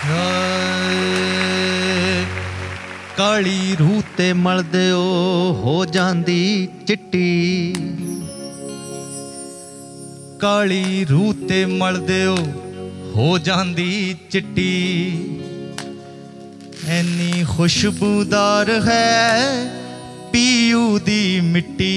ਕਾਲੀ ਰੂਹ ਤੇ ਮਲਦੇ ਹੋ ਜਾਂਦੀ ਚਿੱਟੀ, ਕਾਲੀ ਰੂਹ ਤੇ ਮਲਦੇ ਹੋ ਜਾਂਦੀ ਚਿੱਟੀ, ਐਨੀ ਖੁਸ਼ਬੂਦਾਰ ਹੈ ਪੀਊ ਦੀ ਮਿੱਟੀ।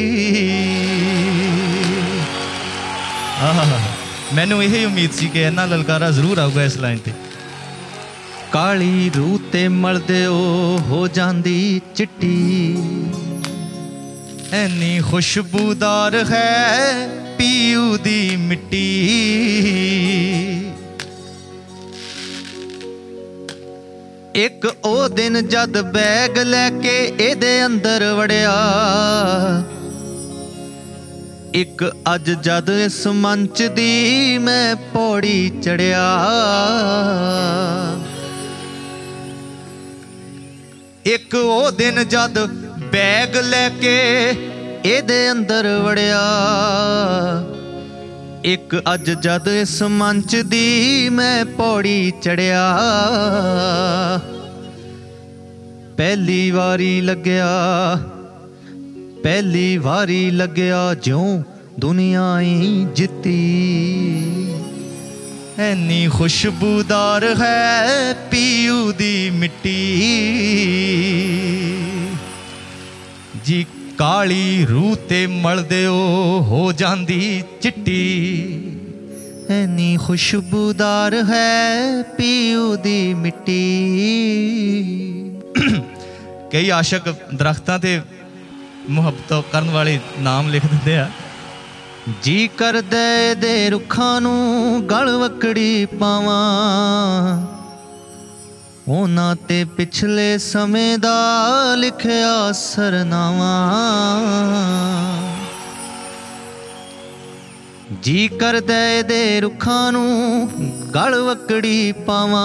ਮੈਨੂੰ ਇਹ ਉਮੀਦ ਸੀ ਕਿ ਇੰਨਾ ਲਲਕਾਰਾ ਜ਼ਰੂਰ ਆਊਗਾ ਇਸ ਲਾਈਨ ਤੇ। ਕਾਲੀ ਰੂਹ ਤੇ ਮਲਦੇ ਹੋ ਜਾਂਦੀ ਚਿੱਟੀ, ਐਨੀ ਖੁਸ਼ਬੂਦਾਰ ਹੈ ਪੀਊ ਦੀ ਮਿੱਟੀ। ਇੱਕ ਉਹ ਦਿਨ ਜਦ ਬੈਗ ਲੈ ਕੇ ਇਹਦੇ ਅੰਦਰ ਵੜਿਆ, ਇੱਕ ਅੱਜ ਜਦ ਇਸ ਮੰਚ ਦੀ ਮੈਂ ਪੌੜੀ ਚੜਿਆ। ਇੱਕ ਉਹ ਦਿਨ ਜਦ ਬੈਗ ਲੈ ਕੇ ਇਹਦੇ ਅੰਦਰ ਵੜਿਆ, ਇੱਕ ਅੱਜ ਜਦ ਇਸ ਮੰਚ ਦੀ ਮੈਂ ਪੌੜੀ ਚੜਿਆ। ਪਹਿਲੀ ਵਾਰੀ ਲੱਗਿਆ, ਪਹਿਲੀ ਵਾਰੀ ਲੱਗਿਆ ਜਿਉਂ ਦੁਨੀਆ ਹੀ ਜਿੱਤੀ, ਐਨੀ ਖੁਸ਼ਬੂਦਾਰ ਹੈ ਪੀਊ ਦੀ ਮਿੱਟੀ। ਜੀ ਕਾਲੀ ਰੂਹ ਤੇ ਮਲਦੇ ਹੋ ਜਾਂਦੀ ਚਿੱਟੀ, ਐਨੀ ਖੁਸ਼ਬੂਦਾਰ ਹੈ ਪੀਊ ਦੀ ਮਿੱਟੀ। ਕਈ ਆਸ਼ਕ ਦਰਖਤਾਂ ਤੇ ਮੁਹੱਬਤ ਕਰਨ ਵਾਲੇ ਨਾਮ ਲਿਖ ਦਿੰਦੇ ਆ। ਜੀ ਕਰਦਾ ਦੇ ਰੁੱਖਾਂ ਨੂੰ ਗਲ ਵਕੜੀ ਪਾਵਾਂ, ਉਹਨਾਂ ਤੇ ਪਿਛਲੇ ਸਮੇਂ ਦਾ ਲਿਖਿਆ ਸਰਨਾਵਾ। ਜੀ ਕਰਦਾ ਦੇ ਰੁੱਖਾਂ ਨੂੰ ਗਲ ਵਕੜੀ ਪਾਵਾਂ,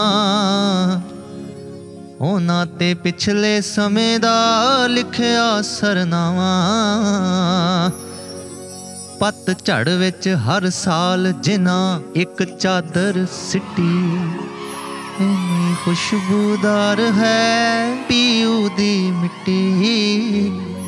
ਉਹਨਾਂ ਤੇ ਪਿਛਲੇ ਸਮੇਂ ਦਾ ਲਿਖਿਆ ਸਰਨਾਵਾ। ਪੱਤਝੜ ਵਿੱਚ ਹਰ ਸਾਲ ਜਿਨ੍ਹਾਂ ਇੱਕ ਚਾਦਰ ਸਿੱਟੀ, ਇੰਨੀ ਖੁਸ਼ਬੂਦਾਰ ਹੈ ਪੀਊ ਦੀ ਮਿੱਟੀ।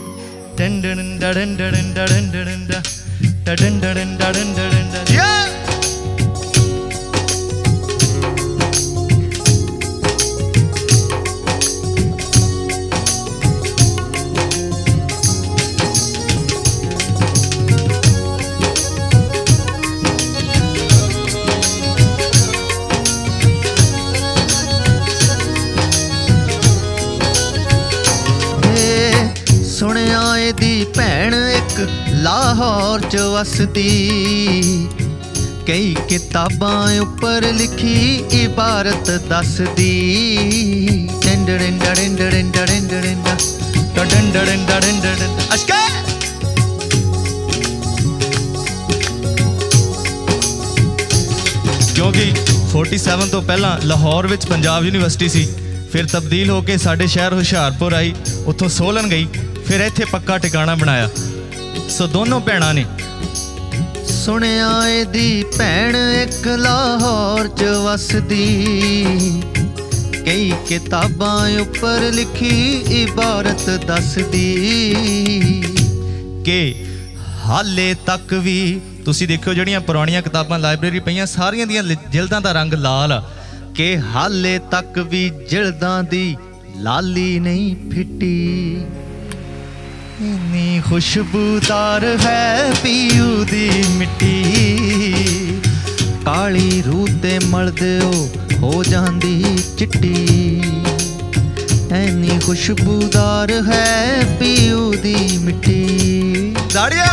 ਸੁਣਿਆ ਇਹਦੀ ਭੈਣ ਇੱਕ ਲਾਹੌਰ 'ਚ ਵਸਦੀ, ਕਈ ਕਿਤਾਬਾਂ ਉੱਪਰ ਲਿਖੀ ਇਬਾਰਤ ਦੱਸਦੀ। ਕਿਉਂਕਿ 47 ਤੋਂ ਪਹਿਲਾਂ ਲਾਹੌਰ ਵਿੱਚ ਪੰਜਾਬ ਯੂਨੀਵਰਸਿਟੀ ਸੀ, ਫਿਰ ਤਬਦੀਲ ਹੋ ਕੇ ਸਾਡੇ ਸ਼ਹਿਰ ਹੁਸ਼ਿਆਰਪੁਰ ਆਈ, ਉੱਥੋਂ ਸੋਲਨ ਗਈ, ਫਿਰ ਇੱਥੇ ਪੱਕਾ ਟਿਕਾਣਾ ਬਣਾਇਆ। ਸੋ ਦੋਨੋਂ ਭੈਣਾਂ ਨੇ। ਸੁਣਿਆ ਇਹਦੀ ਭੈਣ ਇੱਕ ਲਾਹੌਰ 'ਚ ਵਸਦੀ, ਕਈ ਕਿਤਾਬਾਂ ਉੱਪਰ ਲਿਖੀ ਇਬਾਰਤ ਦੱਸਦੀ, ਕਿ ਹਾਲੇ ਤੱਕ ਵੀ ਤੁਸੀਂ ਦੇਖਿਓ ਜਿਹੜੀਆਂ ਪੁਰਾਣੀਆਂ ਕਿਤਾਬਾਂ ਲਾਇਬ੍ਰੇਰੀ ਪਈਆਂ ਸਾਰੀਆਂ ਦੀਆਂ ਜਿਲਦਾਂ ਦਾ ਰੰਗ ਲਾਲ ਆ, ਕਿ ਹਾਲੇ ਤੱਕ ਵੀ ਜਿਲਦਾਂ ਦੀ ਲਾਲੀ ਨਹੀਂ ਫਿੱਟੀ, ਇੰਨੀ ਖੁਸ਼ਬੂਦਾਰ ਹੈ ਪੀਊ ਦੀ ਮਿੱਟੀ। ਕਾਲੀ ਰੂਹ ਤੇ ਮਲਦੇ ਹੋ ਜਾਂਦੀ ਚਿੱਟੀ, ਐਨੀ ਖੁਸ਼ਬੂਦਾਰ ਹੈ ਪੀਊ ਦੀ ਮਿੱਟੀ। ਦਾੜੀਆਂ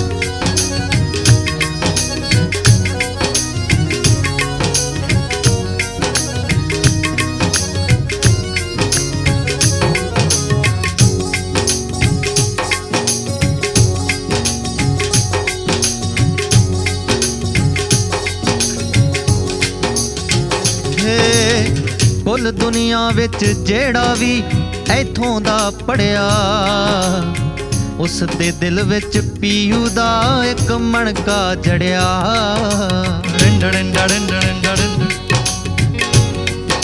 ਕੁੱਲ ਦੁਨੀਆ ਵਿੱਚ ਜਿਹੜਾ ਵੀ ਇੱਥੋਂ ਦਾ ਪੜ੍ਹਿਆ, ਉਸ ਦੇ ਦਿਲ ਵਿੱਚ ਪੀਊ ਦਾ ਇੱਕ ਮਣਕਾ ਜੜਿਆ।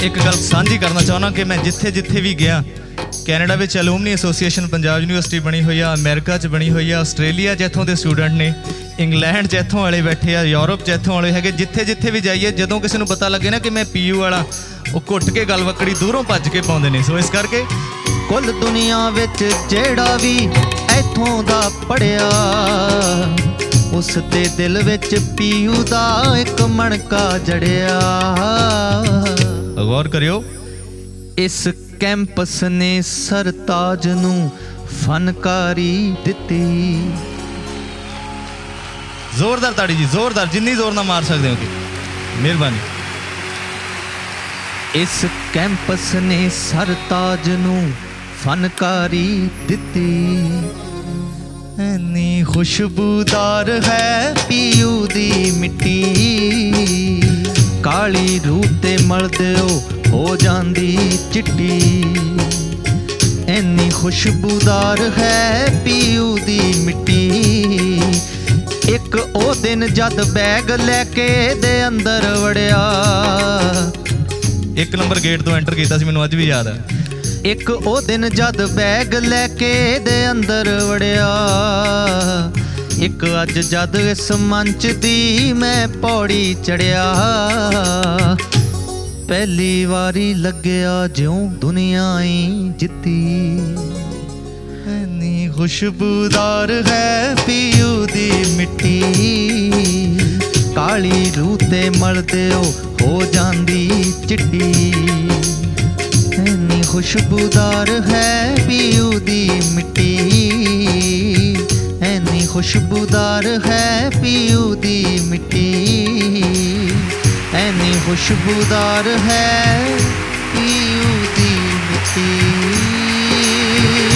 ਇੱਕ ਗੱਲ ਸਾਂਝੀ ਕਰਨਾ ਚਾਹੁੰਦਾ ਕਿ ਮੈਂ ਜਿੱਥੇ ਵੀ ਗਿਆ, ਕੈਨੇਡਾ ਵਿੱਚ ਐਲੂਮਨੀ ਐਸੋਸੀਏਸ਼ਨ ਪੰਜਾਬ ਯੂਨੀਵਰਸਿਟੀ ਬਣੀ ਹੋਈ ਆ, ਅਮਰੀਕਾ 'ਚ ਬਣੀ ਹੋਈ ਆ, ਆਸਟ੍ਰੇਲੀਆ 'ਚ ਇੱਥੋਂ ਦੇ ਸਟੂਡੈਂਟ ਨੇ, ਇੰਗਲੈਂਡ 'ਚ ਇੱਥੋਂ ਵਾਲੇ ਬੈਠੇ ਆ, ਯੂਰਪ 'ਚ ਇੱਥੋਂ ਵਾਲੇ ਹੈਗੇ। ਜਿੱਥੇ ਵੀ ਜਾਈਏ, ਜਦੋਂ ਕਿਸੇ ਨੂੰ ਪਤਾ ਲੱਗੇ ਨਾ ਕਿ ਮੈਂ ਪੀਯੂ ਵਾਲਾ, ਉਹ ਘੁੱਟ ਕੇ ਗੱਲ ਵੱਕੜੀ ਦੂਰੋਂ ਭੱਜ ਕੇ ਪਾਉਂਦੇ ਨੇ। ਸੋ ਇਸ ਕਰਕੇ ਕੁੱਲ ਦੁਨੀਆ ਵਿੱਚ ਜਿਹੜਾ ਵੀ ਇੱਥੋਂ ਦਾ ਪੜ੍ਹਿਆ, ਉਸ ਦੇ ਦਿਲ ਵਿੱਚ ਪੀਯੂ ਦਾ ਇੱਕ ਮਣਕਾ ਜੜਿਆ। ਗੌਰ ਕਰਿਓ, ਇਸ ਕੈਂਪਸ ਨੇ ਸਰਤਾਜ ਨੂੰ ਫਨਕਾਰੀ ਦਿੱਤੀ। ਜ਼ੋਰਦਾਰ ਤਾੜੀ ਜੀ, ਜ਼ੋਰਦਾਰ, ਜਿੰਨੀ ਜ਼ੋਰ ਨਾਲ ਮਾਰ ਸਕਦੇ ਹੋ ਕਿ ਮਿਹਰਬਾਨੀ। ਇਸ ਕੈਂਪਸ ਨੇ ਸਰਤਾਜ ਨੂੰ ਫਨਕਾਰੀ ਦਿੱਤੀ। ਐਨੀ ਖੁਸ਼ਬੂਦਾਰ ਹੈ ਪੀਯੂ ਦੀ ਮਿੱਟੀ, ਕਾਲੀ ਰੂਹ ਤੇ ਮਲਦੇ ਹੋ ਜਾਂਦੀ ਚਿੱਟੀ। ਐਨੀ ਖੁਸ਼ਬੂਦਾਰ ਹੈ ਪੀਯੂ ਦੀ ਮਿੱਟੀ। ਇੱਕ ਉਹ ਦਿਨ ਜਦ ਬੈਗ ਲੈ ਕੇ ਦੇ ਅੰਦਰ ਵੜਿਆ, 1 ਨੰਬਰ ਗੇਟ ਤੋਂ ਐਂਟਰ ਕੀਤਾ ਸੀ, ਮੈਨੂੰ ਅੱਜ ਵੀ ਯਾਦ ਹੈ। ਇੱਕ ਉਹ ਦਿਨ ਜਦ ਬੈਗ ਲੈ ਕੇ ਦੇ ਅੰਦਰ ਵੜਿਆ, ਇੱਕ ਅੱਜ ਜਦ ਇਸ ਮੰਚ ਦੀ ਮੈਂ ਪੌੜੀ ਚੜਿਆ। ਪਹਿਲੀ ਵਾਰੀ ਲੱਗਿਆ ਜਿਉਂ ਦੁਨੀਆ ਹੀ ਜਿੱਤੀ। ਐਨੀ ਖੁਸ਼ਬੂਦਾਰ ਹੈ ਪੀਯੂ ਦੀ ਮਿੱਟੀ, ਕਾਲੀ ਰੂਹ ਤੇ ਮਲਦੇ ਹੋ ਜਾਂਦੀ ਚਿੱਟੀ। ਐਨੀ ਖੁਸ਼ਬੂਦਾਰ ਹੈ ਪੀਯੂ ਦੀ ਮਿੱਟੀ, ਐਨੀ ਖੁਸ਼ਬੂਦਾਰ ਹੈ ਪੀਯੂ ਦੀ ਮਿੱਟੀ, ਐਨੀ ਖੁਸ਼ਬੂਦਾਰ ਹੈ ਪੀਯੂ ਦੀ ਮਿੱਟੀ।